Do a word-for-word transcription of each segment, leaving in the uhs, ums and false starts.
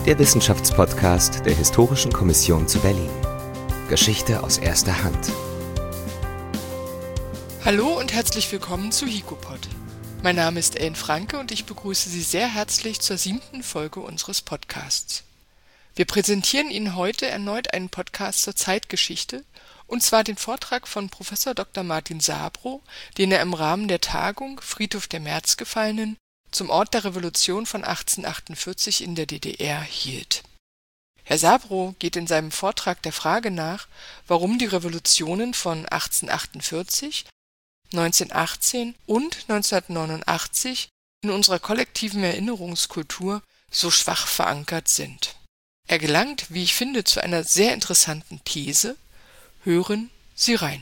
der Wissenschaftspodcast der Historischen Kommission zu Berlin. Geschichte aus erster Hand. Hallo und herzlich willkommen zu HIKOPOD. Mein Name ist Ellen Franke und ich begrüße Sie sehr herzlich zur siebten Folge unseres Podcasts. Wir präsentieren Ihnen heute erneut einen Podcast zur Zeitgeschichte, und zwar den Vortrag von Professor Doktor Martin Sabrow, den er im Rahmen der Tagung Friedhof der Märzgefallenen zum Ort der Revolution von achtzehnhundertachtundvierzig in der D D R hielt. Herr Sabrow geht in seinem Vortrag der Frage nach, warum die Revolutionen von achtzehnhundertachtundvierzig, neunzehnhundertachtzehn und neunzehnhundertneunundachtzig in unserer kollektiven Erinnerungskultur so schwach verankert sind. Er gelangt, wie ich finde, zu einer sehr interessanten These. Hören Sie rein.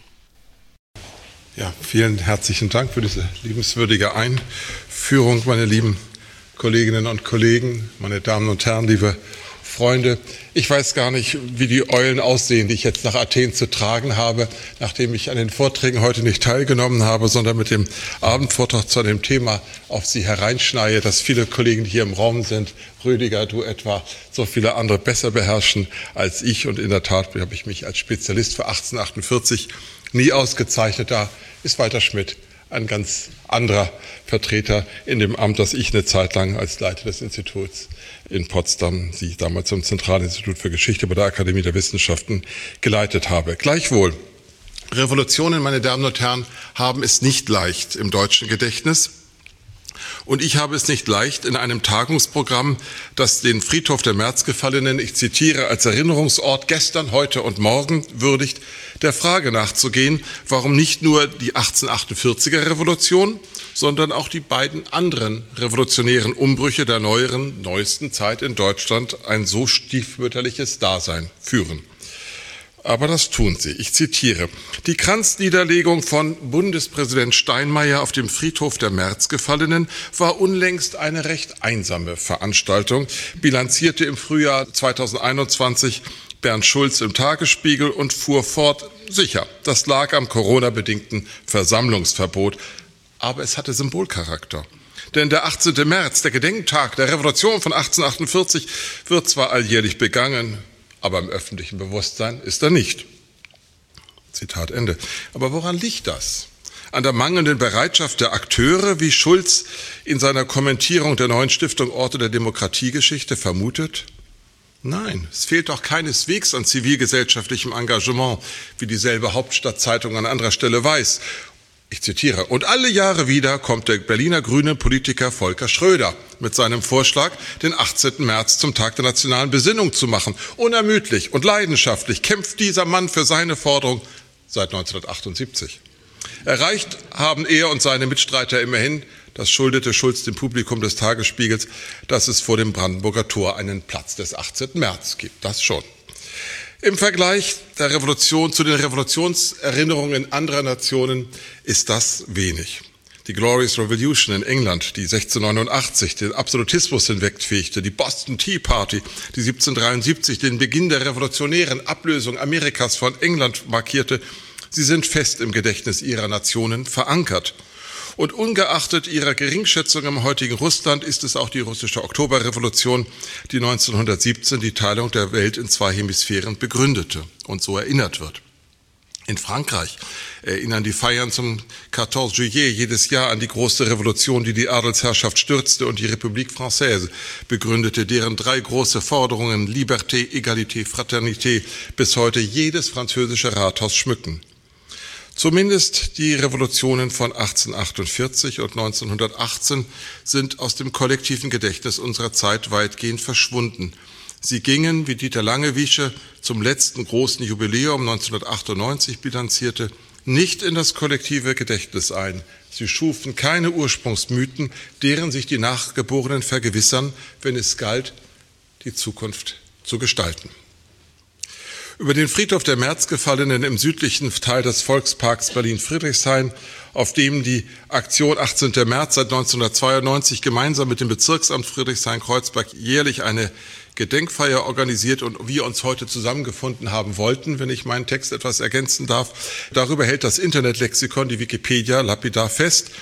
Ja, vielen herzlichen Dank für diese liebenswürdige Einführung, meine lieben Kolleginnen und Kollegen, meine Damen und Herren, liebe Freunde. Ich weiß gar nicht, wie die Eulen aussehen, die ich jetzt nach Athen zu tragen habe, nachdem ich an den Vorträgen heute nicht teilgenommen habe, sondern mit dem Abendvortrag zu einem Thema auf Sie hereinschneie, das viele Kollegen, die hier im Raum sind, Rüdiger, du etwa, so viele andere besser beherrschen als ich. Und in der Tat habe ich mich als Spezialist für achtzehnhundertachtundvierzig nie ausgezeichnet. Da ist Walter Schmidt ein ganz anderer Vertreter in dem Amt, das ich eine Zeit lang als Leiter des Instituts in Potsdam, die damals zum Zentralinstitut für Geschichte bei der Akademie der Wissenschaften geleitet habe. Gleichwohl, Revolutionen, meine Damen und Herren, haben es nicht leicht im deutschen Gedächtnis. Und ich habe es nicht leicht, in einem Tagungsprogramm, das den Friedhof der Märzgefallenen, ich zitiere, als Erinnerungsort gestern, heute und morgen würdigt, der Frage nachzugehen, warum nicht nur die achtzehnhundertachtundvierziger Revolution, sondern auch die beiden anderen revolutionären Umbrüche der neueren, neuesten Zeit in Deutschland ein so stiefmütterliches Dasein führen. Aber das tun sie. Ich zitiere. Die Kranzniederlegung von Bundespräsident Steinmeier auf dem Friedhof der Märzgefallenen war unlängst eine recht einsame Veranstaltung, bilanzierte im Frühjahr zweitausendeinundzwanzig Bernd Schulz im Tagesspiegel und fuhr fort, sicher, das lag am Corona-bedingten Versammlungsverbot, aber es hatte Symbolcharakter. Denn der achtzehnte März, der Gedenktag der Revolution von achtzehnhundertachtundvierzig, wird zwar alljährlich begangen, aber im öffentlichen Bewusstsein ist er nicht. Zitat Ende. Aber woran liegt das? An der mangelnden Bereitschaft der Akteure, wie Schulz in seiner Kommentierung der neuen Stiftung Orte der Demokratiegeschichte vermutet? Nein, es fehlt doch keineswegs an zivilgesellschaftlichem Engagement, wie dieselbe Hauptstadtzeitung an anderer Stelle weiß. Ich zitiere, und alle Jahre wieder kommt der Berliner grüne Politiker Volker Schröder mit seinem Vorschlag, den achtzehnten März zum Tag der nationalen Besinnung zu machen. Unermüdlich und leidenschaftlich kämpft dieser Mann für seine Forderung seit neunzehnhundertachtundsiebzig. Erreicht haben er und seine Mitstreiter immerhin, das schuldete Schulz dem Publikum des Tagesspiegels, dass es vor dem Brandenburger Tor einen Platz des achtzehnten März gibt. Das schon. Im Vergleich der Revolution zu den Revolutionserinnerungen anderer Nationen ist das wenig. Die Glorious Revolution in England, die sechzehnhundertneunundachtzig den Absolutismus hinwegfegte, die Boston Tea Party, die siebzehnhundertdreiundsiebzig den Beginn der revolutionären Ablösung Amerikas von England markierte, sie sind fest im Gedächtnis ihrer Nationen verankert. Und ungeachtet ihrer Geringschätzung im heutigen Russland ist es auch die russische Oktoberrevolution, die neunzehnhundertsiebzehn die Teilung der Welt in zwei Hemisphären begründete und so erinnert wird. In Frankreich erinnern die Feiern zum vierzehnten Juillet jedes Jahr an die große Revolution, die die Adelsherrschaft stürzte und die République Française begründete, deren drei große Forderungen Liberté, Égalité, Fraternité bis heute jedes französische Rathaus schmücken. Zumindest die Revolutionen von achtzehnhundertachtundvierzig und neunzehnhundertachtzehn sind aus dem kollektiven Gedächtnis unserer Zeit weitgehend verschwunden. Sie gingen, wie Dieter Langewiesche zum letzten großen Jubiläum neunzehnhundertachtundneunzig bilanzierte, nicht in das kollektive Gedächtnis ein. Sie schufen keine Ursprungsmythen, deren sich die Nachgeborenen vergewissern, wenn es galt, die Zukunft zu gestalten. Über den Friedhof der Märzgefallenen im südlichen Teil des Volksparks Berlin-Friedrichshain, auf dem die Aktion achtzehnten März seit neunzehnhundertzweiundneunzig gemeinsam mit dem Bezirksamt Friedrichshain-Kreuzberg jährlich eine Gedenkfeier organisiert und wir uns heute zusammengefunden haben wollten, wenn ich meinen Text etwas ergänzen darf. Darüber hält das Internetlexikon, die Wikipedia, lapidar fest.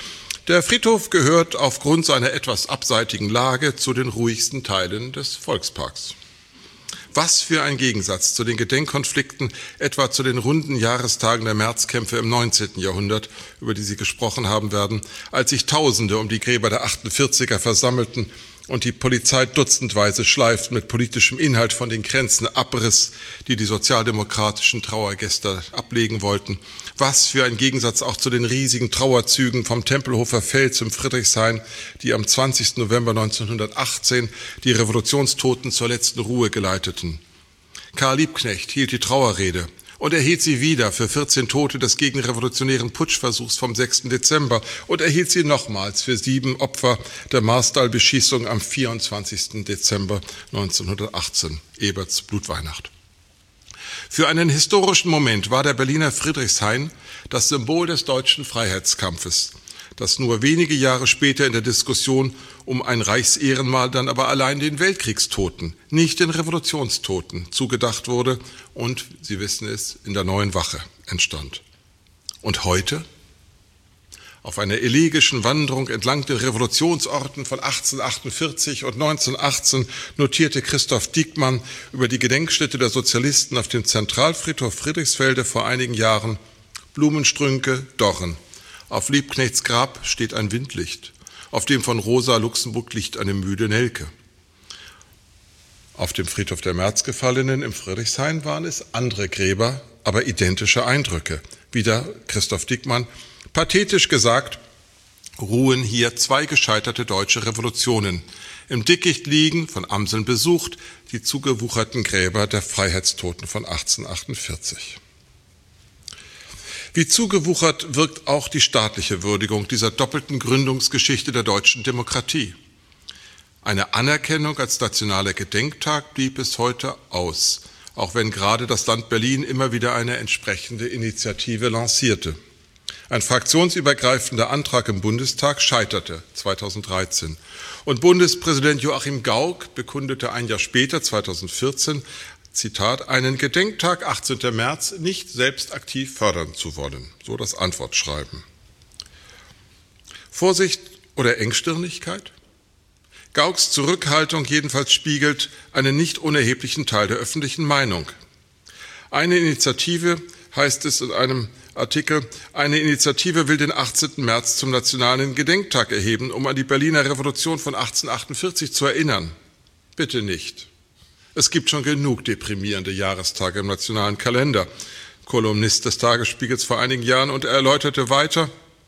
Der Friedhof gehört aufgrund seiner etwas abseitigen Lage zu den ruhigsten Teilen des Volksparks. Was für ein Gegensatz zu den Gedenkkonflikten, etwa zu den runden Jahrestagen der Märzkämpfe im neunzehnten Jahrhundert, über die Sie gesprochen haben werden, als sich Tausende um die Gräber der achtundvierziger versammelten und die Polizei dutzendweise schleift mit politischem Inhalt von den Grenzen abriss, die die sozialdemokratischen Trauergäste ablegen wollten. Was für ein Gegensatz auch zu den riesigen Trauerzügen vom Tempelhofer Feld zum Friedrichshain, die am zwanzigsten November neunzehnhundertachtzehn die Revolutionstoten zur letzten Ruhe geleiteten. Karl Liebknecht hielt die Trauerrede und erhielt sie wieder für vierzehn Tote des gegenrevolutionären Putschversuchs vom sechsten Dezember und erhielt sie nochmals für sieben Opfer der Marstal-Beschießung am vierundzwanzigsten Dezember neunzehnhundertachtzehn, Eberts Blutweihnacht. Für einen historischen Moment war der Berliner Friedrichshain das Symbol des deutschen Freiheitskampfes, das nur wenige Jahre später in der Diskussion um ein Reichsehrenmal dann aber allein den Weltkriegstoten, nicht den Revolutionstoten, zugedacht wurde und, Sie wissen es, in der Neuen Wache entstand. Und heute? Auf einer elegischen Wanderung entlang den Revolutionsorten von achtzehnhundertachtundvierzig und neunzehnhundertachtzehn notierte Christoph Diekmann über die Gedenkstätte der Sozialisten auf dem Zentralfriedhof Friedrichsfelde vor einigen Jahren: Blumenstrünke, Dorren. Auf Liebknechts Grab steht ein Windlicht, auf dem von Rosa Luxemburg liegt eine müde Nelke. Auf dem Friedhof der Märzgefallenen im Friedrichshain waren es andere Gräber, aber identische Eindrücke. Wieder Christoph Diekmann: Pathetisch gesagt, ruhen hier zwei gescheiterte deutsche Revolutionen. Im Dickicht liegen, von Amseln besucht, die zugewucherten Gräber der Freiheitstoten von achtzehnhundertachtundvierzig. Wie zugewuchert wirkt auch die staatliche Würdigung dieser doppelten Gründungsgeschichte der deutschen Demokratie. Eine Anerkennung als nationaler Gedenktag blieb bis heute aus, auch wenn gerade das Land Berlin immer wieder eine entsprechende Initiative lancierte. Ein fraktionsübergreifender Antrag im Bundestag scheiterte zweitausenddreizehn und Bundespräsident Joachim Gauck bekundete ein Jahr später, zweitausendvierzehn, Zitat, einen Gedenktag achtzehnten März nicht selbst aktiv fördern zu wollen, so das Antwortschreiben. Vorsicht oder Engstirnigkeit? Gaucks Zurückhaltung jedenfalls spiegelt einen nicht unerheblichen Teil der öffentlichen Meinung. Eine Initiative, heißt es in einem Artikel, eine Initiative will den achtzehnten März zum nationalen Gedenktag erheben, um an die Berliner Revolution von achtzehnhundertachtundvierzig zu erinnern. Bitte nicht. Es gibt schon genug deprimierende Jahrestage im nationalen Kalender. Kolumnist des Tagesspiegels vor einigen Jahren, und er erläuterte weiter: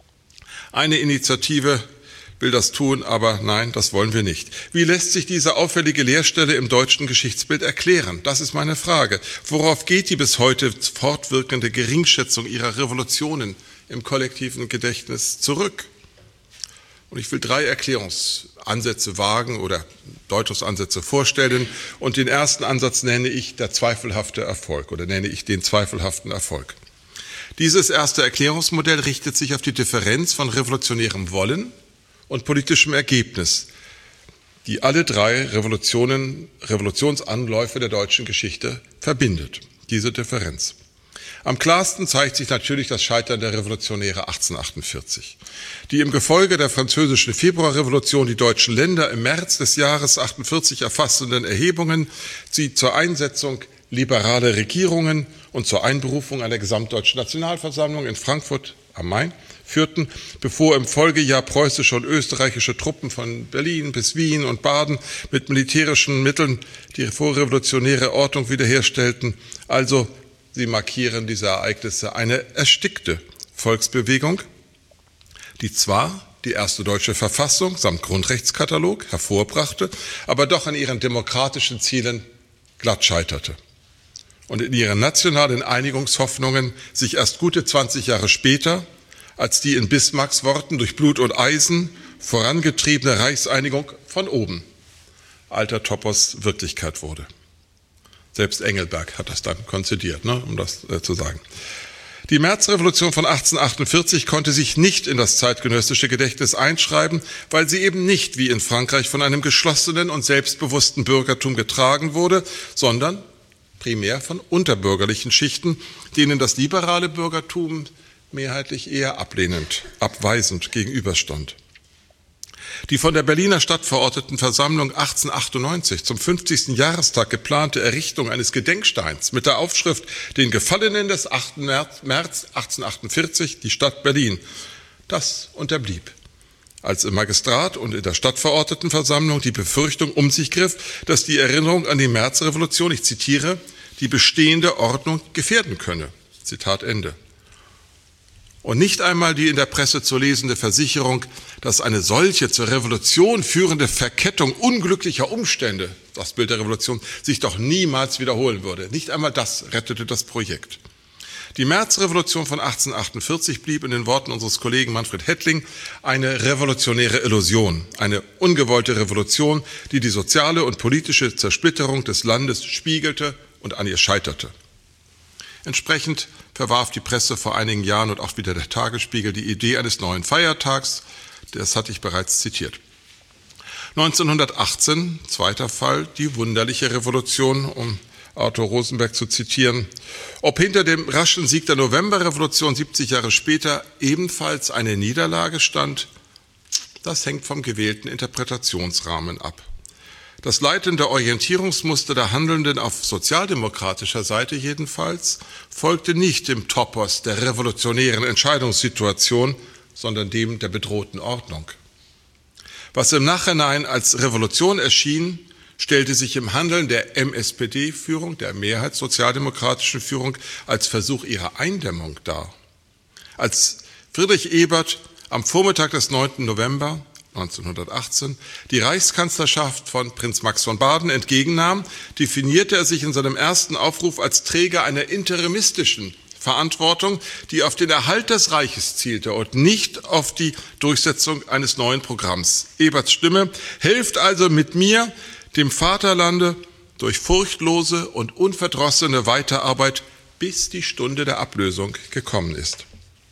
Eine Initiative will das tun, aber nein, das wollen wir nicht. Wie lässt sich diese auffällige Leerstelle im deutschen Geschichtsbild erklären? Das ist meine Frage. Worauf geht die bis heute fortwirkende Geringschätzung ihrer Revolutionen im kollektiven Gedächtnis zurück? Und ich will drei Erklärungsansätze wagen oder Deutungsansätze vorstellen. Und den ersten Ansatz nenne ich der zweifelhafte Erfolg oder nenne ich den zweifelhaften Erfolg. Dieses erste Erklärungsmodell richtet sich auf die Differenz von revolutionärem Wollen und politischem Ergebnis, die alle drei Revolutionen, Revolutionsanläufe der deutschen Geschichte verbindet, diese Differenz. Am klarsten zeigt sich natürlich das Scheitern der Revolutionäre achtzehnhundertachtundvierzig, die im Gefolge der französischen Februarrevolution die deutschen Länder im März des Jahres achtundvierzig erfassenden Erhebungen, sie zur Einsetzung liberaler Regierungen und zur Einberufung einer gesamtdeutschen Nationalversammlung in Frankfurt am Main führten, bevor im Folgejahr preußische und österreichische Truppen von Berlin bis Wien und Baden mit militärischen Mitteln die vorrevolutionäre Ordnung wiederherstellten. Also sie markieren diese Ereignisse eine erstickte Volksbewegung, die zwar die erste deutsche Verfassung samt Grundrechtskatalog hervorbrachte, aber doch an ihren demokratischen Zielen glatt scheiterte und in ihren nationalen Einigungshoffnungen sich erst gute zwanzig Jahre später als die in Bismarcks Worten durch Blut und Eisen vorangetriebene Reichseinigung von oben, alter Topos, Wirklichkeit wurde. Selbst Engelberg hat das dann konzidiert, ne, um das äh, zu sagen. Die Märzrevolution von achtzehnhundertachtundvierzig konnte sich nicht in das zeitgenössische Gedächtnis einschreiben, weil sie eben nicht wie in Frankreich von einem geschlossenen und selbstbewussten Bürgertum getragen wurde, sondern primär von unterbürgerlichen Schichten, denen das liberale Bürgertum mehrheitlich eher ablehnend, abweisend gegenüberstand. Die von der Berliner Stadtverordnetenversammlung achtzehnhundertachtundneunzig zum fünfzigsten Jahrestag geplante Errichtung eines Gedenksteins mit der Aufschrift »Den Gefallenen des achten März achtzehnhundertachtundvierzig, die Stadt Berlin«, das unterblieb, als im Magistrat und in der Stadtverordnetenversammlung die Befürchtung um sich griff, dass die Erinnerung an die Märzrevolution, ich zitiere, die bestehende Ordnung gefährden könne. Zitat Ende. Und nicht einmal die in der Presse zu lesende Versicherung, dass eine solche zur Revolution führende Verkettung unglücklicher Umstände, das Bild der Revolution, sich doch niemals wiederholen würde. Nicht einmal das rettete das Projekt. Die Märzrevolution von achtzehnhundertachtundvierzig blieb in den Worten unseres Kollegen Manfred Hettling eine revolutionäre Illusion, eine ungewollte Revolution, die die soziale und politische Zersplitterung des Landes spiegelte und an ihr scheiterte. Entsprechend verwarf die Presse vor einigen Jahren und auch wieder der Tagesspiegel die Idee eines neuen Feiertags. Das hatte ich bereits zitiert. neunzehnhundertachtzehn, zweiter Fall, die wunderliche Revolution, um Arthur Rosenberg zu zitieren. Ob hinter dem raschen Sieg der Novemberrevolution siebzig Jahre später ebenfalls eine Niederlage stand, das hängt vom gewählten Interpretationsrahmen ab. Das leitende Orientierungsmuster der Handelnden auf sozialdemokratischer Seite jedenfalls folgte nicht dem Topos der revolutionären Entscheidungssituation, sondern dem der bedrohten Ordnung. Was im Nachhinein als Revolution erschien, stellte sich im Handeln der M S P D-Führung, der mehrheitssozialdemokratischen Führung, als Versuch ihrer Eindämmung dar. Als Friedrich Ebert am Vormittag des neunten November neunzehnhundertachtzehn die Reichskanzlerschaft von Prinz Max von Baden entgegennahm, definierte er sich in seinem ersten Aufruf als Träger einer interimistischen Verantwortung, die auf den Erhalt des Reiches zielte und nicht auf die Durchsetzung eines neuen Programms. Eberts Stimme: Helft also mit mir, dem Vaterlande, durch furchtlose und unverdrossene Weiterarbeit, bis die Stunde der Ablösung gekommen ist.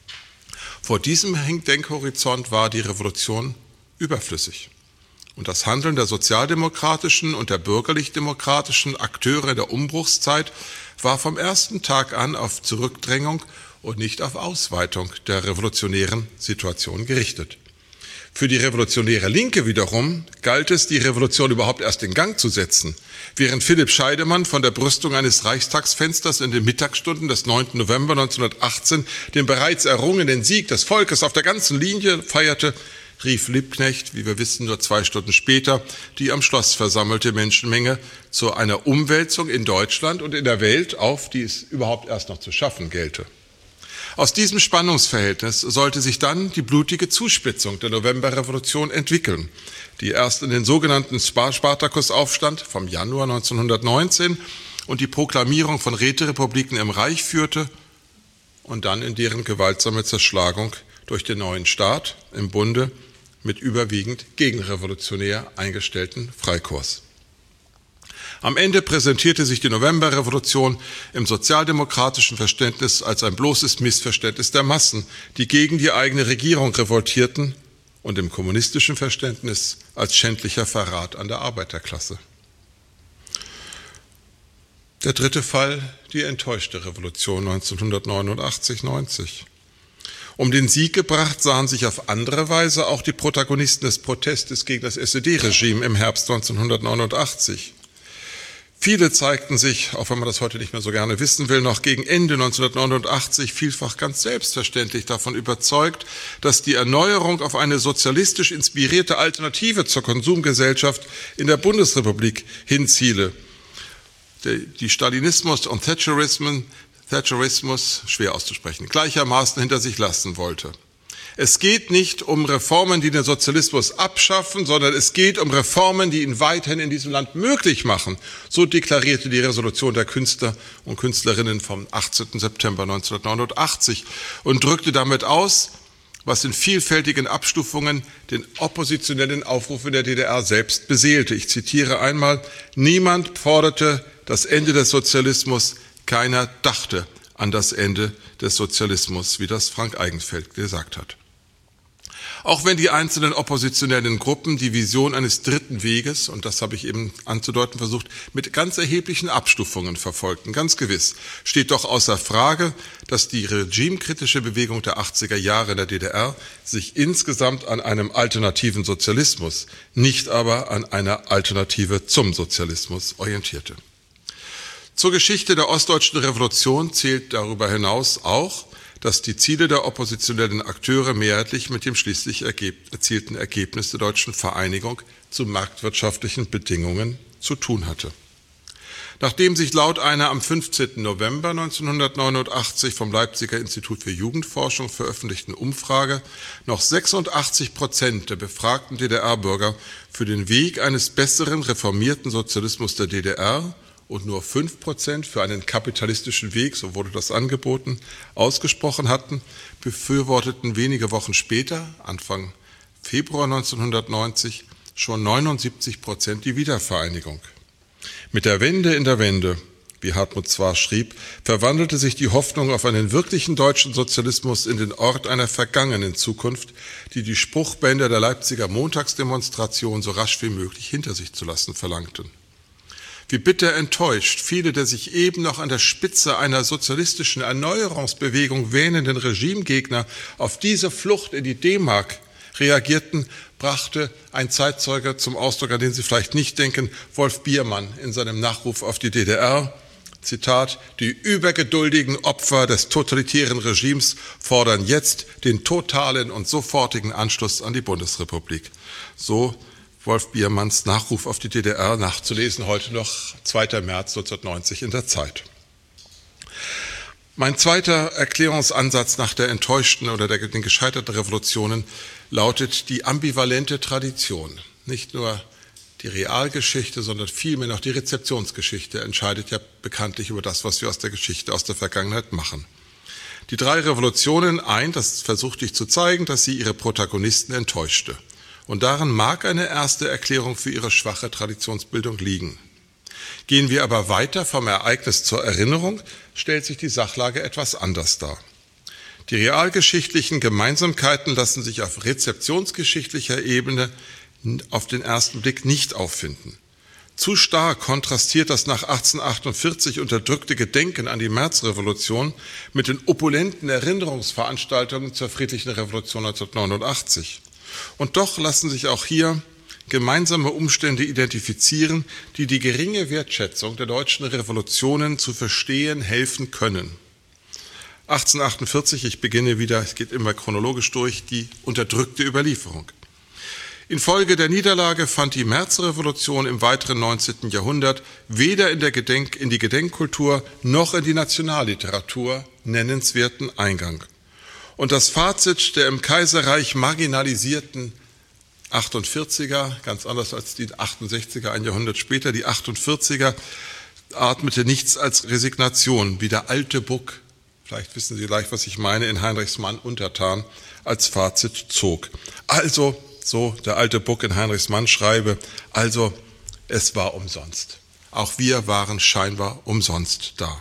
Vor diesem Denkhorizont war die Revolution überflüssig. Und das Handeln der sozialdemokratischen und der bürgerlich-demokratischen Akteure der Umbruchszeit war vom ersten Tag an auf Zurückdrängung und nicht auf Ausweitung der revolutionären Situation gerichtet. Für die revolutionäre Linke wiederum galt es, die Revolution überhaupt erst in Gang zu setzen. Während Philipp Scheidemann von der Brüstung eines Reichstagsfensters in den Mittagsstunden des neunten November neunzehnhundertachtzehn den bereits errungenen Sieg des Volkes auf der ganzen Linie feierte, rief Liebknecht, wie wir wissen, nur zwei Stunden später die am Schloss versammelte Menschenmenge zu einer Umwälzung in Deutschland und in der Welt auf, die es überhaupt erst noch zu schaffen gelte. Aus diesem Spannungsverhältnis sollte sich dann die blutige Zuspitzung der Novemberrevolution entwickeln, die erst in den sogenannten Spartakusaufstand vom Januar neunzehnhundertneunzehn und die Proklamierung von Räterepubliken im Reich führte und dann in deren gewaltsame Zerschlagung durch den neuen Staat im Bunde mit überwiegend gegenrevolutionär eingestellten Freikorps. Am Ende präsentierte sich die Novemberrevolution im sozialdemokratischen Verständnis als ein bloßes Missverständnis der Massen, die gegen die eigene Regierung revoltierten, und im kommunistischen Verständnis als schändlicher Verrat an der Arbeiterklasse. Der dritte Fall, die enttäuschte Revolution neunzehnhundertneunundachtzig neunzig. Um den Sieg gebracht sahen sich auf andere Weise auch die Protagonisten des Protestes gegen das S E D-Regime im Herbst neunzehnhundertneunundachtzig. Viele zeigten sich, auch wenn man das heute nicht mehr so gerne wissen will, noch gegen Ende neunzehnhundertneunundachtzig vielfach ganz selbstverständlich davon überzeugt, dass die Erneuerung auf eine sozialistisch inspirierte Alternative zur Konsumgesellschaft in der Bundesrepublik hinziele. Die Stalinismus und Thatcherismus, Thatcherismus, schwer auszusprechen, gleichermaßen hinter sich lassen wollte. Es geht nicht um Reformen, die den Sozialismus abschaffen, sondern es geht um Reformen, die ihn weiterhin in diesem Land möglich machen. So deklarierte die Resolution der Künstler und Künstlerinnen vom achtzehnten September neunzehnhundertneunundachtzig und drückte damit aus, was in vielfältigen Abstufungen den oppositionellen Aufruf in der D D R selbst beseelte. Ich zitiere einmal: Niemand forderte das Ende des Sozialismus, keiner dachte an das Ende des Sozialismus, wie das Frank Eigenfeld gesagt hat. Auch wenn die einzelnen oppositionellen Gruppen die Vision eines dritten Weges, und das habe ich eben anzudeuten versucht, mit ganz erheblichen Abstufungen verfolgten, ganz gewiss, steht doch außer Frage, dass die regimekritische Bewegung der achtziger Jahre in der D D R sich insgesamt an einem alternativen Sozialismus, nicht aber an einer Alternative zum Sozialismus orientierte. Zur Geschichte der Ostdeutschen Revolution zählt darüber hinaus auch, dass die Ziele der oppositionellen Akteure mehrheitlich mit dem schließlich erzielten Ergebnis der deutschen Vereinigung zu marktwirtschaftlichen Bedingungen zu tun hatte. Nachdem sich laut einer am fünfzehnten November neunzehnhundertneunundachtzig vom Leipziger Institut für Jugendforschung veröffentlichten Umfrage noch sechsundachtzig Prozent der befragten D D R-Bürger für den Weg eines besseren reformierten Sozialismus der D D R und nur fünf Prozent für einen kapitalistischen Weg, so wurde das angeboten, ausgesprochen hatten, befürworteten wenige Wochen später, Anfang Februar neunzehnhundertneunzig, schon neunundsiebzig Prozent die Wiedervereinigung. Mit der Wende in der Wende, wie Hartmut Zwar schrieb, verwandelte sich die Hoffnung auf einen wirklichen deutschen Sozialismus in den Ort einer vergangenen Zukunft, die die Spruchbänder der Leipziger Montagsdemonstration so rasch wie möglich hinter sich zu lassen verlangten. Wie bitter enttäuscht viele der sich eben noch an der Spitze einer sozialistischen Erneuerungsbewegung wähnenden Regimegegner auf diese Flucht in die D-Mark reagierten, brachte ein Zeitzeuge zum Ausdruck, an den Sie vielleicht nicht denken, Wolf Biermann in seinem Nachruf auf die D D R. Zitat: Die übergeduldigen Opfer des totalitären Regimes fordern jetzt den totalen und sofortigen Anschluss an die Bundesrepublik. So Wolf Biermanns Nachruf auf die D D R, nachzulesen heute noch, zweiter März neunzehnhundertneunzig in der Zeit. Mein zweiter Erklärungsansatz nach der enttäuschten oder der, den gescheiterten Revolutionen lautet die ambivalente Tradition. Nicht nur die Realgeschichte, sondern vielmehr noch die Rezeptionsgeschichte entscheidet ja bekanntlich über das, was wir aus der Geschichte, aus der Vergangenheit machen. Die drei Revolutionen eint, das versuchte ich zu zeigen, dass sie ihre Protagonisten enttäuschte. Und darin mag eine erste Erklärung für ihre schwache Traditionsbildung liegen. Gehen wir aber weiter vom Ereignis zur Erinnerung, stellt sich die Sachlage etwas anders dar. Die realgeschichtlichen Gemeinsamkeiten lassen sich auf rezeptionsgeschichtlicher Ebene auf den ersten Blick nicht auffinden. Zu stark kontrastiert das nach achtzehnhundertachtundvierzig unterdrückte Gedenken an die Märzrevolution mit den opulenten Erinnerungsveranstaltungen zur friedlichen Revolution neunzehnhundertneunundachtzig. Und doch lassen sich auch hier gemeinsame Umstände identifizieren, die die geringe Wertschätzung der deutschen Revolutionen zu verstehen helfen können. achtzehnhundertachtundvierzig, ich beginne wieder, es geht immer chronologisch durch, die unterdrückte Überlieferung. Infolge der Niederlage fand die Märzrevolution im weiteren neunzehnten Jahrhundert weder in, der Gedenk, in die Gedenkkultur noch in die Nationalliteratur nennenswerten Eingang. Und das Fazit der im Kaiserreich marginalisierten achtundvierziger, ganz anders als die achtundsechziger, ein Jahrhundert später, die achtundvierziger atmete nichts als Resignation, wie der alte Buck, vielleicht wissen Sie gleich, was ich meine, in Heinrichs Mann Untertan, als Fazit zog. Also, so der alte Buck in Heinrichs Mann schreibe, also es war umsonst. Auch wir waren scheinbar umsonst da.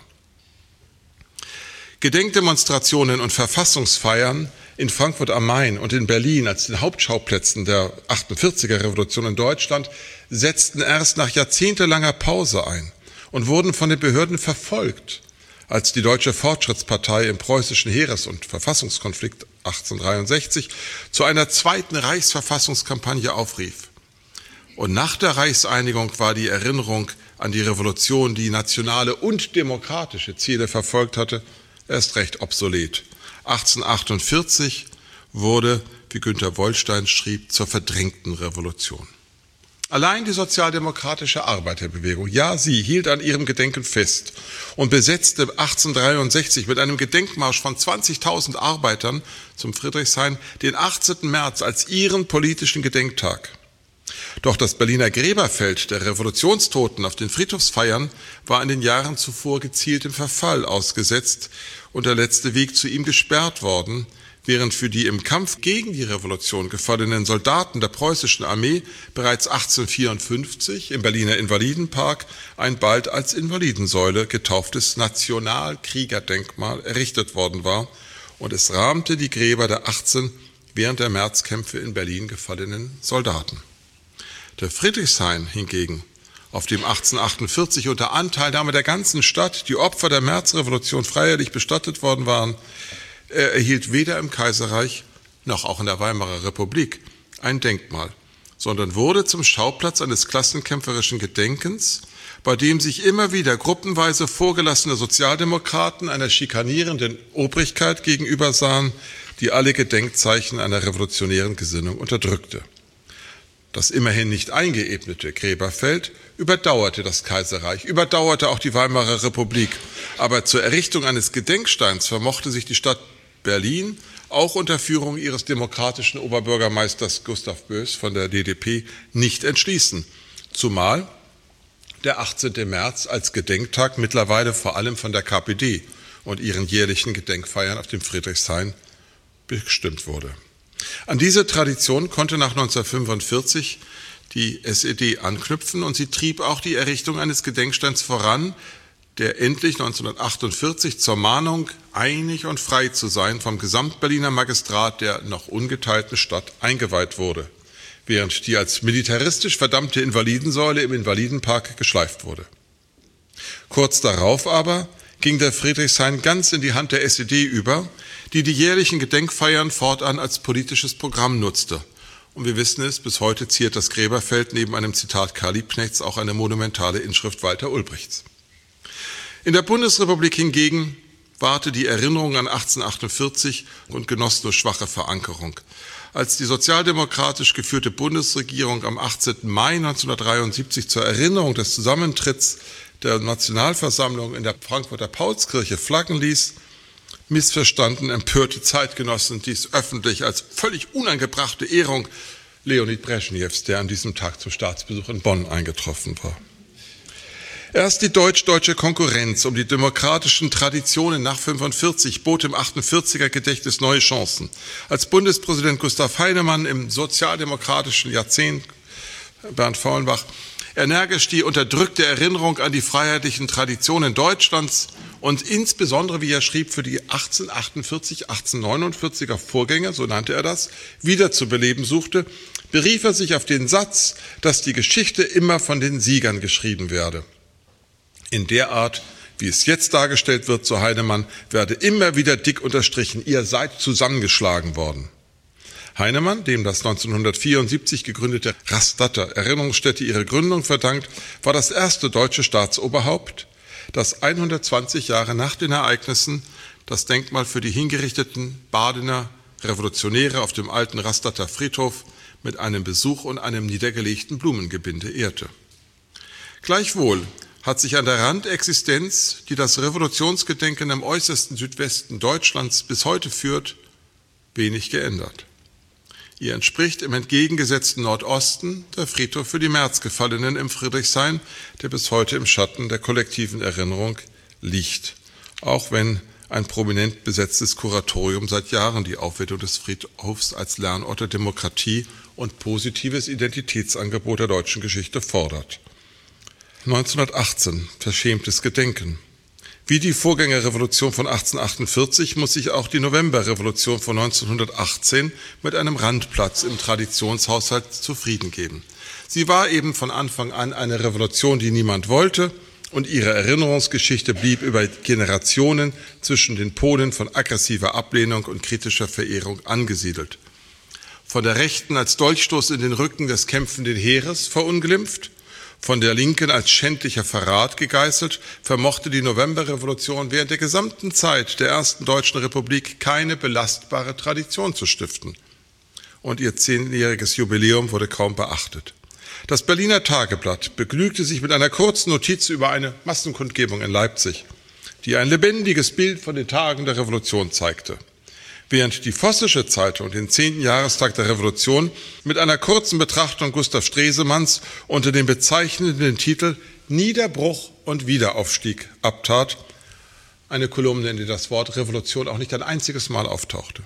Gedenkdemonstrationen und Verfassungsfeiern in Frankfurt am Main und in Berlin als den Hauptschauplätzen der achtundvierziger Revolution in Deutschland setzten erst nach jahrzehntelanger Pause ein und wurden von den Behörden verfolgt, als die Deutsche Fortschrittspartei im preußischen Heeres- und Verfassungskonflikt achtzehnhundertdreiundsechzig zu einer zweiten Reichsverfassungskampagne aufrief. Und nach der Reichseinigung war die Erinnerung an die Revolution, die nationale und demokratische Ziele verfolgt hatte, erst recht obsolet. achtzehnhundertachtundvierzig wurde, wie Günter Wollstein schrieb, zur verdrängten Revolution. Allein die sozialdemokratische Arbeiterbewegung, ja, sie hielt an ihrem Gedenken fest und besetzte achtzehnhundertdreiundsechzig mit einem Gedenkmarsch von zwanzigtausend Arbeitern zum Friedrichshain den achtzehnten März als ihren politischen Gedenktag. Doch das Berliner Gräberfeld der Revolutionstoten auf den Friedhofsfeiern war in den Jahren zuvor gezielt im Verfall ausgesetzt und der letzte Weg zu ihm gesperrt worden, während für die im Kampf gegen die Revolution gefallenen Soldaten der preußischen Armee bereits achtzehnhundertvierundfünfzig im Berliner Invalidenpark ein bald als Invalidensäule getauftes Nationalkriegerdenkmal errichtet worden war und es rahmte die Gräber der achtzehn während der Märzkämpfe in Berlin gefallenen Soldaten. Der Friedrichshain hingegen, auf dem achtzehnhundertachtundvierzig unter Anteilnahme der ganzen Stadt die Opfer der Märzrevolution feierlich bestattet worden waren, er erhielt weder im Kaiserreich noch auch in der Weimarer Republik ein Denkmal, sondern wurde zum Schauplatz eines klassenkämpferischen Gedenkens, bei dem sich immer wieder gruppenweise vorgelassene Sozialdemokraten einer schikanierenden Obrigkeit gegenübersahen, die alle Gedenkzeichen einer revolutionären Gesinnung unterdrückte. Das immerhin nicht eingeebnete Gräberfeld überdauerte das Kaiserreich, überdauerte auch die Weimarer Republik. Aber zur Errichtung eines Gedenksteins vermochte sich die Stadt Berlin auch unter Führung ihres demokratischen Oberbürgermeisters Gustav Böß von der D D P nicht entschließen. Zumal der achtzehnte März als Gedenktag mittlerweile vor allem von der K P D und ihren jährlichen Gedenkfeiern auf dem Friedrichshain bestimmt wurde. An diese Tradition konnte nach neunzehnhundertfünfundvierzig die S E D anknüpfen und sie trieb auch die Errichtung eines Gedenksteins voran, der endlich neunzehnhundertachtundvierzig zur Mahnung, einig und frei zu sein, vom Gesamtberliner Magistrat der noch ungeteilten Stadt eingeweiht wurde, während die als militaristisch verdammte Invalidensäule im Invalidenpark geschleift wurde. Kurz darauf aber ging der Friedrichshain ganz in die Hand der S E D über, die die jährlichen Gedenkfeiern fortan als politisches Programm nutzte. Und wir wissen es, bis heute ziert das Gräberfeld neben einem Zitat Karl Liebknechts auch eine monumentale Inschrift Walter Ulbrichts. In der Bundesrepublik hingegen wahrte die Erinnerung an achtzehnhundertachtundvierzig und genoss nur schwache Verankerung. Als die sozialdemokratisch geführte Bundesregierung am achtzehnten Mai neunzehnhundertdreiundsiebzig zur Erinnerung des Zusammentritts der Nationalversammlung in der Frankfurter Paulskirche flaggen ließ, missverstanden empörte Zeitgenossen dies öffentlich als völlig unangebrachte Ehrung Leonid Breschnews, der an diesem Tag zum Staatsbesuch in Bonn eingetroffen war. Erst die deutsch-deutsche Konkurrenz um die demokratischen Traditionen nach fünfundvierzig bot im achtundvierziger Gedächtnis neue Chancen. Als Bundespräsident Gustav Heinemann im sozialdemokratischen Jahrzehnt, Bernd Faulenbach, energisch die unterdrückte Erinnerung an die freiheitlichen Traditionen Deutschlands und insbesondere, wie er schrieb, für die achtzehnhundertachtundvierzig, achtzehnhundertneunundvierziger Vorgänger, so nannte er das, wiederzubeleben suchte, berief er sich auf den Satz, dass die Geschichte immer von den Siegern geschrieben werde. In der Art, wie es jetzt dargestellt wird, so Heinemann, werde immer wieder dick unterstrichen, ihr seid zusammengeschlagen worden. Heinemann, dem das neunzehnhundertvierundsiebzig gegründete Rastatter Erinnerungsstätte ihre Gründung verdankt, war das erste deutsche Staatsoberhaupt, das hundertzwanzig Jahre nach den Ereignissen das Denkmal für die hingerichteten Badener Revolutionäre auf dem alten Rastatter Friedhof mit einem Besuch und einem niedergelegten Blumengebinde ehrte. Gleichwohl hat sich an der Randexistenz, die das Revolutionsgedenken im äußersten Südwesten Deutschlands bis heute führt, wenig geändert. Ihr entspricht im entgegengesetzten Nordosten der Friedhof für die Märzgefallenen im Friedrichshain, der bis heute im Schatten der kollektiven Erinnerung liegt, auch wenn ein prominent besetztes Kuratorium seit Jahren die Aufwertung des Friedhofs als Lernort der Demokratie und positives Identitätsangebot der deutschen Geschichte fordert. neunzehnhundertachtzehn, verschämtes Gedenken. Wie die Vorgängerrevolution von achtzehnhundertachtundvierzig muss sich auch die Novemberrevolution von neunzehnhundertachtzehn mit einem Randplatz im Traditionshaushalt zufrieden geben. Sie war eben von Anfang an eine Revolution, die niemand wollte, und ihre Erinnerungsgeschichte blieb über Generationen zwischen den Polen von aggressiver Ablehnung und kritischer Verehrung angesiedelt. Von der Rechten als Dolchstoß in den Rücken des kämpfenden Heeres verunglimpft, von der Linken als schändlicher Verrat gegeißelt, vermochte die Novemberrevolution während der gesamten Zeit der ersten Deutschen Republik keine belastbare Tradition zu stiften. Und ihr zehnjähriges Jubiläum wurde kaum beachtet. Das Berliner Tageblatt begnügte sich mit einer kurzen Notiz über eine Massenkundgebung in Leipzig, die ein lebendiges Bild von den Tagen der Revolution zeigte. Während die Vossische Zeitung den zehnten Jahrestag der Revolution mit einer kurzen Betrachtung Gustav Stresemanns unter dem bezeichnenden Titel Niederbruch und Wiederaufstieg abtat, eine Kolumne, in der das Wort Revolution auch nicht ein einziges Mal auftauchte.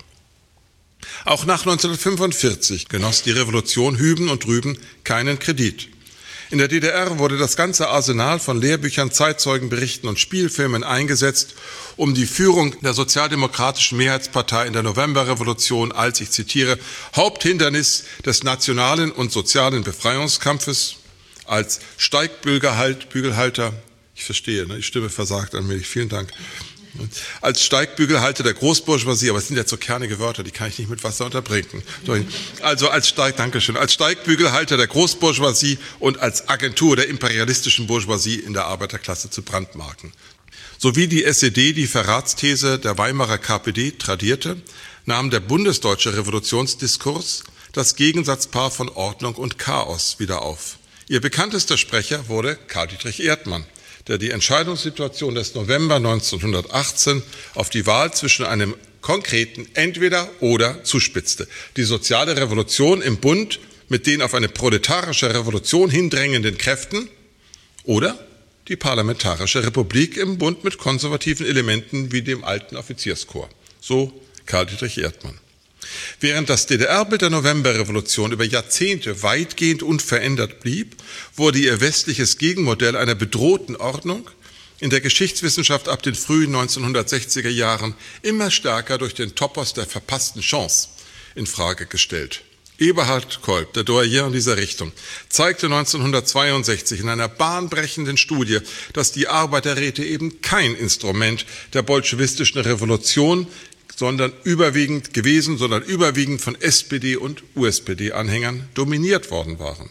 Auch nach neunzehnhundertfünfundvierzig genoss die Revolution hüben und drüben keinen Kredit. In der D D R wurde das ganze Arsenal von Lehrbüchern, Zeitzeugenberichten und Spielfilmen eingesetzt, um die Führung der sozialdemokratischen Mehrheitspartei in der Novemberrevolution als, ich zitiere, Haupthindernis des nationalen und sozialen Befreiungskampfes, als Steigbügelhalter, ich verstehe, ne, die Stimme versagt allmählich, vielen Dank, als Steigbügelhalter der Großbourgeoisie, aber es sind jetzt so kernige Wörter, die kann ich nicht mit Wasser unterbringen. Also als Steig, Dankeschön, als Steigbügelhalter der Großbourgeoisie und als Agentur der imperialistischen Bourgeoisie in der Arbeiterklasse zu brandmarken. So wie die S E D die Verratsthese der Weimarer K P D tradierte, nahm der bundesdeutsche Revolutionsdiskurs das Gegensatzpaar von Ordnung und Chaos wieder auf. Ihr bekanntester Sprecher wurde Karl Dietrich Erdmann, der die Entscheidungssituation des November neunzehnhundertachtzehn auf die Wahl zwischen einem konkreten Entweder-Oder zuspitzte. Die soziale Revolution im Bund mit den auf eine proletarische Revolution hindrängenden Kräften oder die parlamentarische Republik im Bund mit konservativen Elementen wie dem alten Offizierskorps. So Karl Dietrich Erdmann. Während das D D R-Bild der Novemberrevolution über Jahrzehnte weitgehend unverändert blieb, wurde ihr westliches Gegenmodell einer bedrohten Ordnung in der Geschichtswissenschaft ab den frühen neunzehnhundertsechziger Jahren immer stärker durch den Topos der verpassten Chance in Frage gestellt. Eberhard Kolb, der Doyen in dieser Richtung, zeigte neunzehnhundertzweiundsechzig in einer bahnbrechenden Studie, dass die Arbeiterräte eben kein Instrument der bolschewistischen Revolution sondern überwiegend gewesen, sondern überwiegend von S P D und U S P D-Anhängern dominiert worden waren.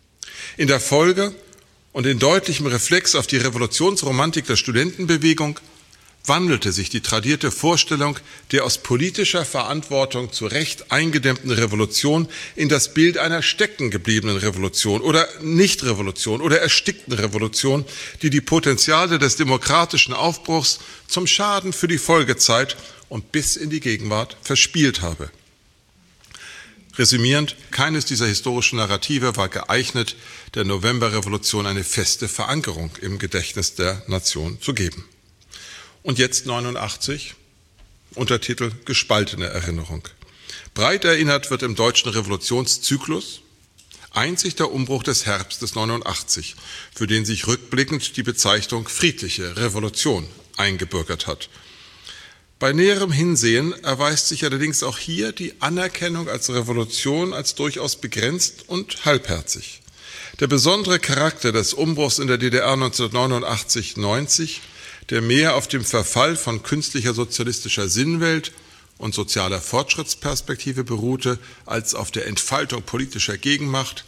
In der Folge und in deutlichem Reflex auf die Revolutionsromantik der Studentenbewegung wandelte sich die tradierte Vorstellung der aus politischer Verantwortung zu Recht eingedämmten Revolution in das Bild einer steckengebliebenen Revolution oder Nichtrevolution oder erstickten Revolution, die die Potenziale des demokratischen Aufbruchs zum Schaden für die Folgezeit und bis in die Gegenwart verspielt habe. Resümierend, keines dieser historischen Narrative war geeignet, der Novemberrevolution eine feste Verankerung im Gedächtnis der Nation zu geben. Und jetzt neunundachtzig, Untertitel Gespaltene Erinnerung. Breit erinnert wird im deutschen Revolutionszyklus einzig der Umbruch des Herbstes neunundachtzig, für den sich rückblickend die Bezeichnung friedliche Revolution eingebürgert hat. Bei näherem Hinsehen erweist sich allerdings auch hier die Anerkennung als Revolution als durchaus begrenzt und halbherzig. Der besondere Charakter des Umbruchs in der D D R neunzehnhundertneunundachtzig neunzig, der mehr auf dem Verfall von künstlicher sozialistischer Sinnwelt und sozialer Fortschrittsperspektive beruhte, als auf der Entfaltung politischer Gegenmacht.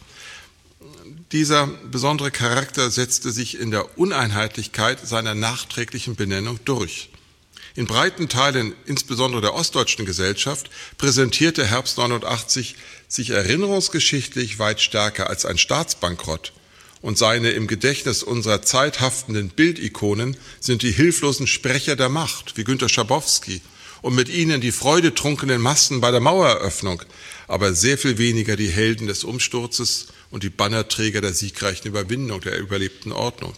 Dieser besondere Charakter setzte sich in der Uneinheitlichkeit seiner nachträglichen Benennung durch. In breiten Teilen, insbesondere der ostdeutschen Gesellschaft, präsentierte Herbst neunundachtzig sich erinnerungsgeschichtlich weit stärker als ein Staatsbankrott. Und seine im Gedächtnis unserer Zeit haftenden Bildikonen sind die hilflosen Sprecher der Macht, wie Günter Schabowski, und mit ihnen die freudetrunkenen Massen bei der Maueröffnung, aber sehr viel weniger die Helden des Umsturzes und die Bannerträger der siegreichen Überwindung der überlebten Ordnung.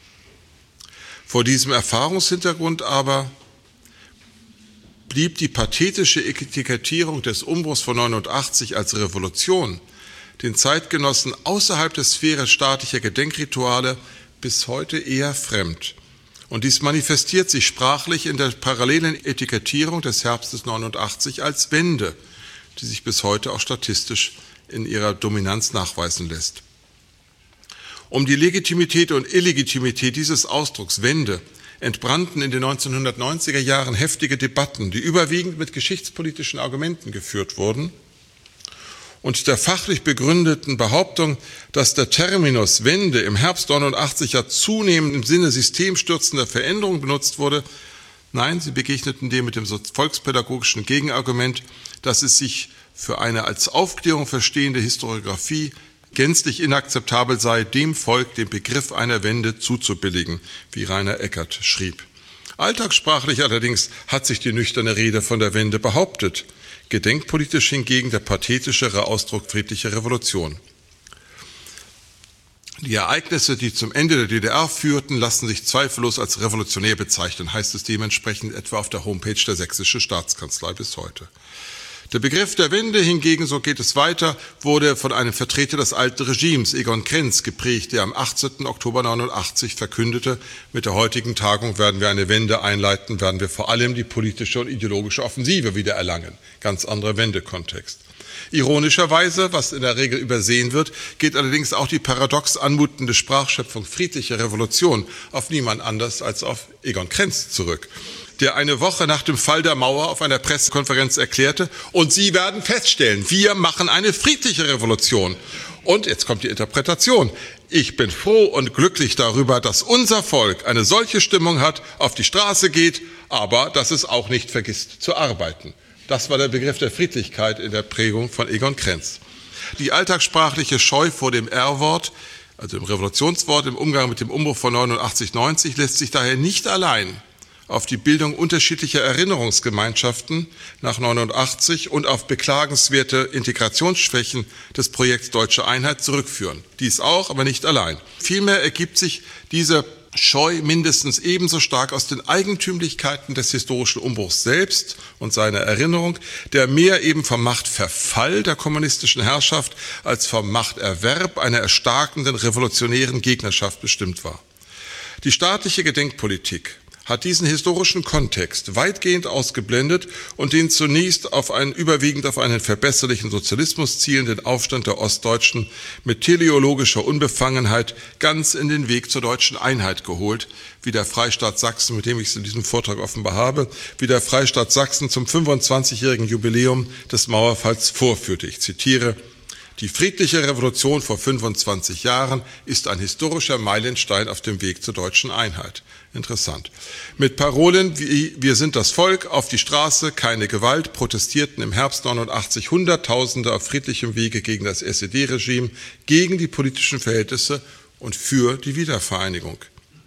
Vor diesem Erfahrungshintergrund aber blieb die pathetische Etikettierung des Umbruchs von neunundachtzig als Revolution den Zeitgenossen außerhalb der Sphäre staatlicher Gedenkrituale bis heute eher fremd. Und dies manifestiert sich sprachlich in der parallelen Etikettierung des Herbstes neunundachtzig als Wende, die sich bis heute auch statistisch in ihrer Dominanz nachweisen lässt. Um die Legitimität und Illegitimität dieses Ausdrucks Wende entbrannten in den neunzehnhundertneunziger Jahren heftige Debatten, die überwiegend mit geschichtspolitischen Argumenten geführt wurden. Und der fachlich begründeten Behauptung, dass der Terminus Wende im Herbst neunundachtzig ja zunehmend im Sinne systemstürzender Veränderung benutzt wurde, nein, sie begegneten dem mit dem volkspädagogischen Gegenargument, dass es sich für eine als Aufklärung verstehende Historiographie gänzlich inakzeptabel sei, dem Volk den Begriff einer Wende zuzubilligen, wie Rainer Eckert schrieb. Alltagssprachlich allerdings hat sich die nüchterne Rede von der Wende behauptet, gedenkpolitisch hingegen der pathetischere Ausdruck friedliche Revolution. Die Ereignisse, die zum Ende der D D R führten, lassen sich zweifellos als revolutionär bezeichnen, heißt es dementsprechend etwa auf der Homepage der Sächsischen Staatskanzlei bis heute. Der Begriff der Wende hingegen, so geht es weiter, wurde von einem Vertreter des alten Regimes, Egon Krenz, geprägt, der am achtzehnten Oktober neunundachtzig verkündete, mit der heutigen Tagung werden wir eine Wende einleiten, werden wir vor allem die politische und ideologische Offensive wieder erlangen. Ganz anderer Wendekontext. Ironischerweise, was in der Regel übersehen wird, geht allerdings auch die paradox anmutende Sprachschöpfung friedliche Revolution auf niemand anders als auf Egon Krenz zurück, der eine Woche nach dem Fall der Mauer auf einer Pressekonferenz erklärte, und Sie werden feststellen, wir machen eine friedliche Revolution. Und jetzt kommt die Interpretation. Ich bin froh und glücklich darüber, dass unser Volk eine solche Stimmung hat, auf die Straße geht, aber dass es auch nicht vergisst zu arbeiten. Das war der Begriff der Friedlichkeit in der Prägung von Egon Krenz. Die alltagssprachliche Scheu vor dem R-Wort, also dem Revolutionswort im Umgang mit dem Umbruch von neunundachtzig neunzig, lässt sich daher nicht allein auf die Bildung unterschiedlicher Erinnerungsgemeinschaften nach neunundachtzig und auf beklagenswerte Integrationsschwächen des Projekts Deutsche Einheit zurückführen. Dies auch, aber nicht allein. Vielmehr ergibt sich diese Scheu mindestens ebenso stark aus den Eigentümlichkeiten des historischen Umbruchs selbst und seiner Erinnerung, der mehr eben vom Machtverfall der kommunistischen Herrschaft als vom Machterwerb einer erstarkenden revolutionären Gegnerschaft bestimmt war. Die staatliche Gedenkpolitik hat diesen historischen Kontext weitgehend ausgeblendet und den zunächst auf einen überwiegend auf einen verbesserlichen Sozialismus zielenden Aufstand der Ostdeutschen mit teleologischer Unbefangenheit ganz in den Weg zur deutschen Einheit geholt, wie der Freistaat Sachsen, mit dem ich es in diesem Vortrag offenbar habe, wie der Freistaat Sachsen zum fünfundzwanzigjährigen Jubiläum des Mauerfalls vorführte. Ich zitiere: Die friedliche Revolution vor fünfundzwanzig Jahren ist ein historischer Meilenstein auf dem Weg zur deutschen Einheit. Interessant. Mit Parolen wie „Wir sind das Volk", "Auf die Straße", "Keine Gewalt" protestierten im Herbst neunundachtzig Hunderttausende auf friedlichem Wege gegen das S E D-Regime, gegen die politischen Verhältnisse und für die Wiedervereinigung.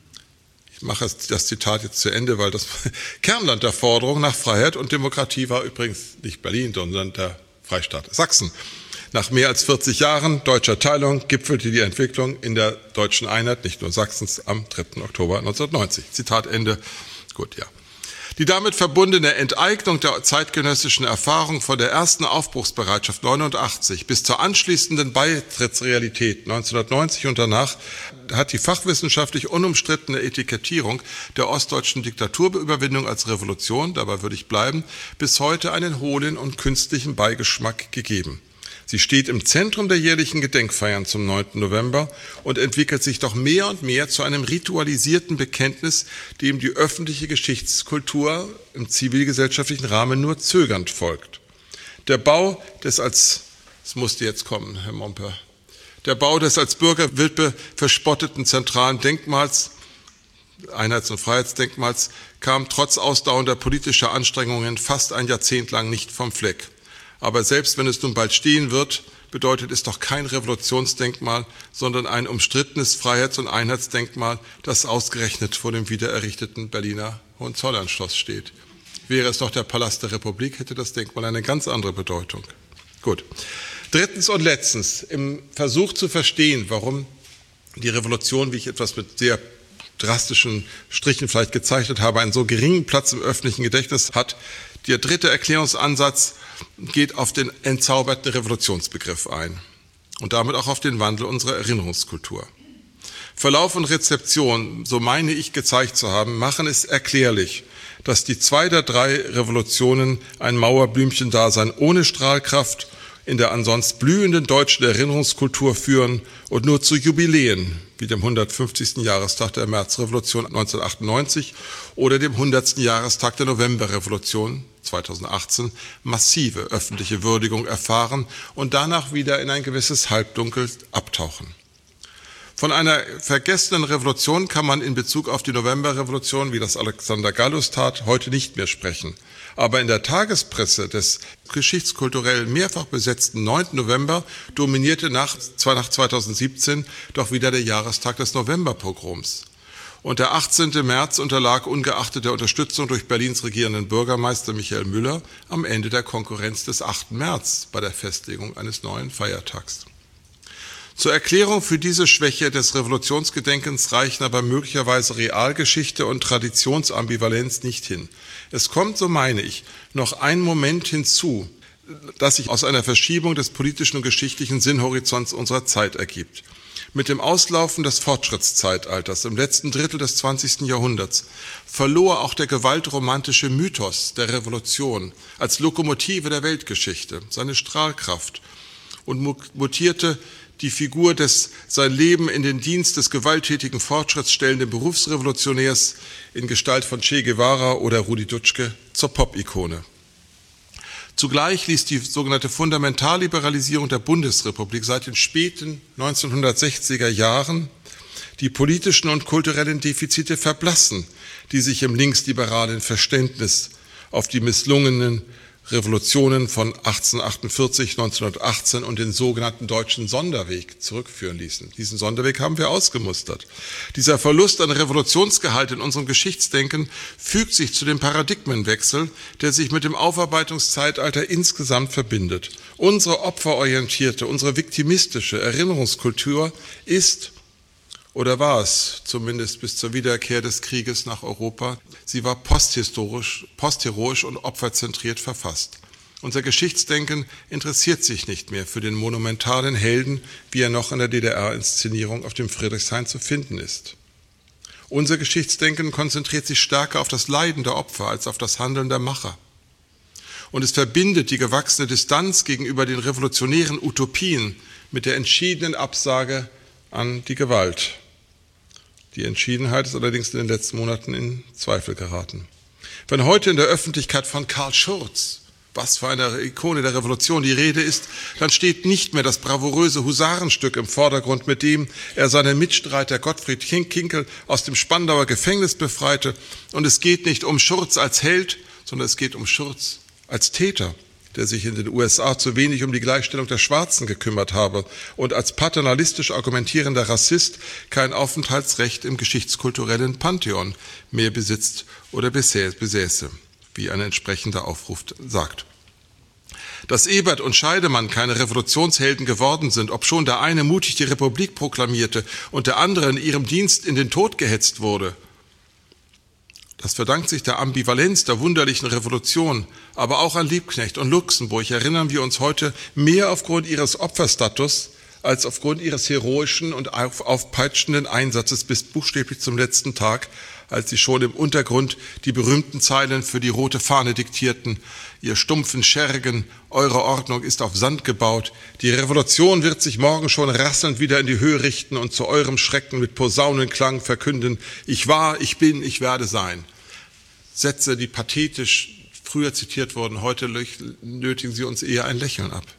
Ich mache das Zitat jetzt zu Ende, weil das Kernland der Forderung nach Freiheit und Demokratie war übrigens nicht Berlin, sondern der Freistaat Sachsen. Nach mehr als vierzig Jahren deutscher Teilung gipfelte die Entwicklung in der deutschen Einheit, nicht nur Sachsens, am dritten Oktober neunzehnhundertneunzig. Zitat Ende. Gut, ja. Die damit verbundene Enteignung der zeitgenössischen Erfahrung von der ersten Aufbruchsbereitschaft neunundachtzig bis zur anschließenden Beitrittsrealität neunzehnhundertneunzig und danach hat die fachwissenschaftlich unumstrittene Etikettierung der ostdeutschen Diktaturüberwindung als Revolution, dabei würde ich bleiben, bis heute einen hohlen und künstlichen Beigeschmack gegeben. Sie steht im Zentrum der jährlichen Gedenkfeiern zum neunten November und entwickelt sich doch mehr und mehr zu einem ritualisierten Bekenntnis, dem die öffentliche Geschichtskultur im zivilgesellschaftlichen Rahmen nur zögernd folgt. Der Bau des als, es musste jetzt kommen, Herr Momper, der Bau des als Bürgerwilpe verspotteten zentralen Denkmals, Einheits- und Freiheitsdenkmals, kam trotz ausdauernder politischer Anstrengungen fast ein Jahrzehnt lang nicht vom Fleck. Aber selbst wenn es nun bald stehen wird, bedeutet es doch kein Revolutionsdenkmal, sondern ein umstrittenes Freiheits- und Einheitsdenkmal, das ausgerechnet vor dem wiedererrichteten Berliner Hohenzollernschloss steht. Wäre es doch der Palast der Republik, hätte das Denkmal eine ganz andere Bedeutung. Gut. Drittens und letztens, im Versuch zu verstehen, warum die Revolution, wie ich etwas mit sehr drastischen Strichen vielleicht gezeichnet habe, einen so geringen Platz im öffentlichen Gedächtnis hat, der dritte Erklärungsansatz geht auf den entzauberten Revolutionsbegriff ein und damit auch auf den Wandel unserer Erinnerungskultur. Verlauf und Rezeption, so meine ich gezeigt zu haben, machen es erklärlich, dass die zwei der drei Revolutionen ein Mauerblümchen-Dasein ohne Strahlkraft in der ansonsten blühenden deutschen Erinnerungskultur führen und nur zu Jubiläen wie dem hundertfünfzigsten Jahrestag der Märzrevolution neunzehnhundertachtundneunzig oder dem hundertsten Jahrestag der Novemberrevolution zweitausendachtzehn massive öffentliche Würdigung erfahren und danach wieder in ein gewisses Halbdunkel abtauchen. Von einer vergessenen Revolution kann man in Bezug auf die Novemberrevolution, wie das Alexander Gallus tat, heute nicht mehr sprechen. Aber in der Tagespresse des geschichtskulturell mehrfach besetzten neunten November dominierte nach, zwar nach zweitausendsiebzehn doch wieder der Jahrestag des Novemberpogroms. Und der achtzehnten März unterlag ungeachtet der Unterstützung durch Berlins regierenden Bürgermeister Michael Müller am Ende der Konkurrenz des achten März bei der Festlegung eines neuen Feiertags. Zur Erklärung für diese Schwäche des Revolutionsgedenkens reichen aber möglicherweise Realgeschichte und Traditionsambivalenz nicht hin. Es kommt, so meine ich, noch ein Moment hinzu, das sich aus einer Verschiebung des politischen und geschichtlichen Sinnhorizonts unserer Zeit ergibt. Mit dem Auslaufen des Fortschrittszeitalters im letzten Drittel des zwanzigsten Jahrhunderts verlor auch der gewaltromantische Mythos der Revolution als Lokomotive der Weltgeschichte seine Strahlkraft und mutierte die Figur des sein Leben in den Dienst des gewalttätigen Fortschritts stellenden Berufsrevolutionärs in Gestalt von Che Guevara oder Rudi Dutschke zur Pop-Ikone. Zugleich ließ die sogenannte Fundamentalliberalisierung der Bundesrepublik seit den späten neunzehnhundertsechziger Jahren die politischen und kulturellen Defizite verblassen, die sich im linksliberalen Verständnis auf die misslungenen Revolutionen von achtzehnhundertachtundvierzig, neunzehnhundertachtzehn und den sogenannten deutschen Sonderweg zurückführen ließen. Diesen Sonderweg haben wir ausgemustert. Dieser Verlust an Revolutionsgehalt in unserem Geschichtsdenken fügt sich zu dem Paradigmenwechsel, der sich mit dem Aufarbeitungszeitalter insgesamt verbindet. Unsere opferorientierte, unsere viktimistische Erinnerungskultur ist oder war es, zumindest bis zur Wiederkehr des Krieges nach Europa, sie war posthistorisch, postheroisch und opferzentriert verfasst. Unser Geschichtsdenken interessiert sich nicht mehr für den monumentalen Helden, wie er noch in der D D R-Inszenierung auf dem Friedrichshain zu finden ist. Unser Geschichtsdenken konzentriert sich stärker auf das Leiden der Opfer als auf das Handeln der Macher. Und es verbindet die gewachsene Distanz gegenüber den revolutionären Utopien mit der entschiedenen Absage an die Gewalt. Die Entschiedenheit ist allerdings in den letzten Monaten in Zweifel geraten. Wenn heute in der Öffentlichkeit von Karl Schurz, was für eine Ikone der Revolution, die Rede ist, dann steht nicht mehr das bravouröse Husarenstück im Vordergrund, mit dem er seinen Mitstreiter Gottfried Kinkel aus dem Spandauer Gefängnis befreite. Und es geht nicht um Schurz als Held, sondern es geht um Schurz als Täter, der sich in den U S A zu wenig um die Gleichstellung der Schwarzen gekümmert habe und als paternalistisch argumentierender Rassist kein Aufenthaltsrecht im geschichtskulturellen Pantheon mehr besitzt oder besäße, wie ein entsprechender Aufruf sagt. Dass Ebert und Scheidemann keine Revolutionshelden geworden sind, obschon der eine mutig die Republik proklamierte und der andere in ihrem Dienst in den Tod gehetzt wurde, das verdankt sich der Ambivalenz der wunderlichen Revolution, aber auch an Liebknecht und Luxemburg erinnern wir uns heute mehr aufgrund ihres Opferstatus als aufgrund ihres heroischen und aufpeitschenden Einsatzes bis buchstäblich zum letzten Tag, als sie schon im Untergrund die berühmten Zeilen für die rote Fahne diktierten: Ihr stumpfen Schergen, eure Ordnung ist auf Sand gebaut, die Revolution wird sich morgen schon rasselnd wieder in die Höhe richten und zu eurem Schrecken mit Posaunenklang verkünden: Ich war, ich bin, ich werde sein. Sätze, die pathetisch früher zitiert wurden, heute nötigen sie uns eher ein Lächeln ab.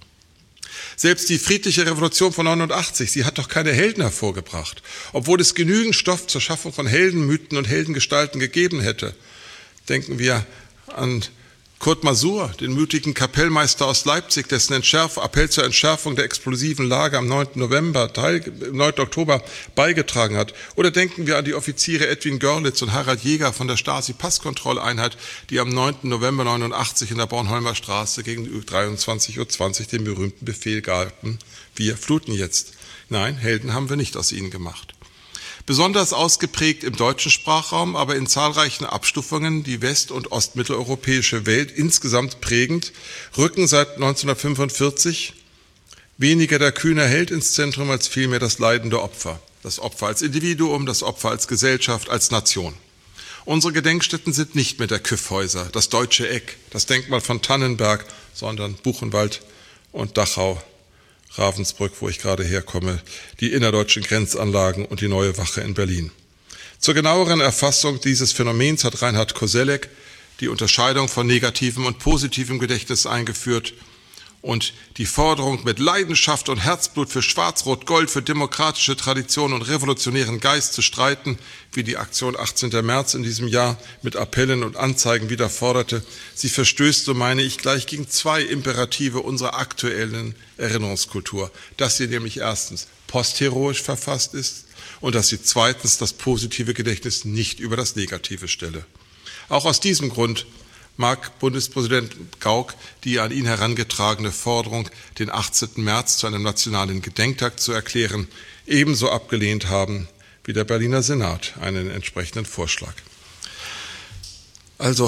Selbst die friedliche Revolution von neunundachtzig, sie hat doch keine Helden hervorgebracht, obwohl es genügend Stoff zur Schaffung von Heldenmythen und Heldengestalten gegeben hätte. Denken wir an Kurt Masur, den mutigen Kapellmeister aus Leipzig, dessen Entschärf, Appell zur Entschärfung der explosiven Lage am neunten November, Teil, neunten Oktober beigetragen hat. Oder denken wir an die Offiziere Edwin Görlitz und Harald Jäger von der Stasi-Passkontrolleinheit, die am neunten November neunundachtzig in der Bornholmer Straße gegen dreiundzwanzig Uhr zwanzig den berühmten Befehl gaben: Wir fluten jetzt. Nein, Helden haben wir nicht aus ihnen gemacht. Besonders ausgeprägt im deutschen Sprachraum, aber in zahlreichen Abstufungen die west- und ostmitteleuropäische Welt insgesamt prägend, rücken seit neunzehnhundertfünfundvierzig weniger der kühne Held ins Zentrum als vielmehr das leidende Opfer. Das Opfer als Individuum, das Opfer als Gesellschaft, als Nation. Unsere Gedenkstätten sind nicht mehr der Kyffhäuser, das Deutsche Eck, das Denkmal von Tannenberg, sondern Buchenwald und Dachau, Ravensbrück, wo ich gerade herkomme, die innerdeutschen Grenzanlagen und die Neue Wache in Berlin. Zur genaueren Erfassung dieses Phänomens hat Reinhard Koselleck die Unterscheidung von negativem und positivem Gedächtnis eingeführt und die Forderung, mit Leidenschaft und Herzblut für Schwarz-Rot-Gold, für demokratische Tradition und revolutionären Geist zu streiten, wie die Aktion achtzehnten März in diesem Jahr mit Appellen und Anzeigen wieder forderte. Sie verstößt, so meine ich, gleich gegen zwei Imperative unserer aktuellen Erinnerungskultur, dass sie nämlich erstens postheroisch verfasst ist und dass sie zweitens das positive Gedächtnis nicht über das Negative stelle. Auch aus diesem Grund mag Bundespräsident Gauck die an ihn herangetragene Forderung, den achtzehnten März zu einem nationalen Gedenktag zu erklären, ebenso abgelehnt haben wie der Berliner Senat einen entsprechenden Vorschlag. Also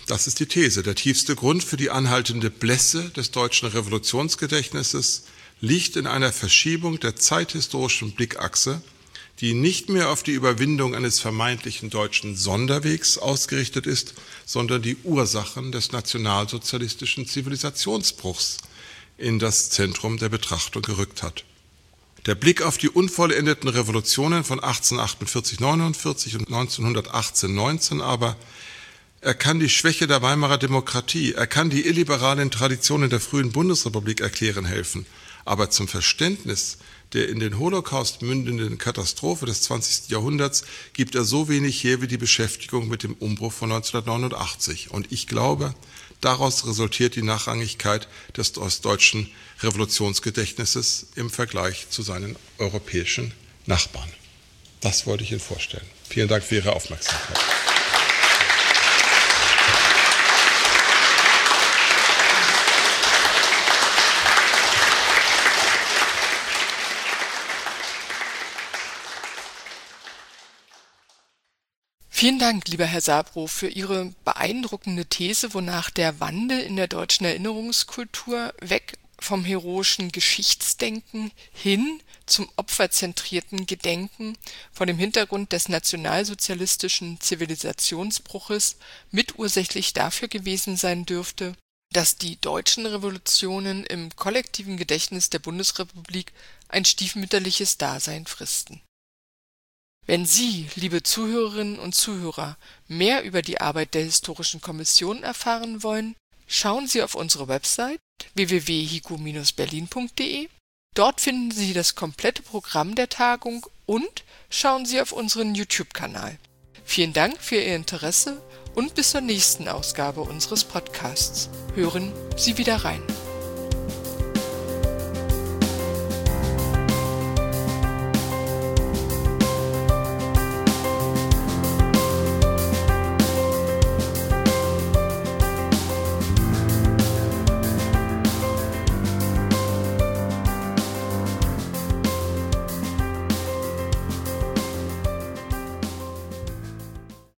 Das ist die These. Der tiefste Grund für die anhaltende Blässe des deutschen Revolutionsgedächtnisses liegt in einer Verschiebung der zeithistorischen Blickachse, die nicht mehr auf die Überwindung eines vermeintlichen deutschen Sonderwegs ausgerichtet ist, sondern die Ursachen des nationalsozialistischen Zivilisationsbruchs in das Zentrum der Betrachtung gerückt hat. Der Blick auf die unvollendeten Revolutionen von achtzehnhundertachtundvierzig neunundvierzig und neunzehnhundertachtzehn neunzehn aber, er kann die Schwäche der Weimarer Demokratie, er kann die illiberalen Traditionen der frühen Bundesrepublik erklären helfen, aber zum Verständnis der in den Holocaust mündenden Katastrophe des zwanzigsten Jahrhunderts gibt er so wenig her wie die Beschäftigung mit dem Umbruch von neunzehnhundertneunundachtzig. Und ich glaube, daraus resultiert die Nachrangigkeit des ostdeutschen Revolutionsgedächtnisses im Vergleich zu seinen europäischen Nachbarn. Das wollte ich Ihnen vorstellen. Vielen Dank für Ihre Aufmerksamkeit. Vielen Dank, lieber Herr Sabrow, für Ihre beeindruckende These, wonach der Wandel in der deutschen Erinnerungskultur weg vom heroischen Geschichtsdenken hin zum opferzentrierten Gedenken vor dem Hintergrund des nationalsozialistischen Zivilisationsbruches mitursächlich dafür gewesen sein dürfte, dass die deutschen Revolutionen im kollektiven Gedächtnis der Bundesrepublik ein stiefmütterliches Dasein fristen. Wenn Sie, liebe Zuhörerinnen und Zuhörer, mehr über die Arbeit der Historischen Kommission erfahren wollen, schauen Sie auf unsere Website w w w punkt hico Bindestrich berlin punkt d e. Dort finden Sie das komplette Programm der Tagung und schauen Sie auf unseren YouTube-Kanal. Vielen Dank für Ihr Interesse und bis zur nächsten Ausgabe unseres Podcasts. Hören Sie wieder rein.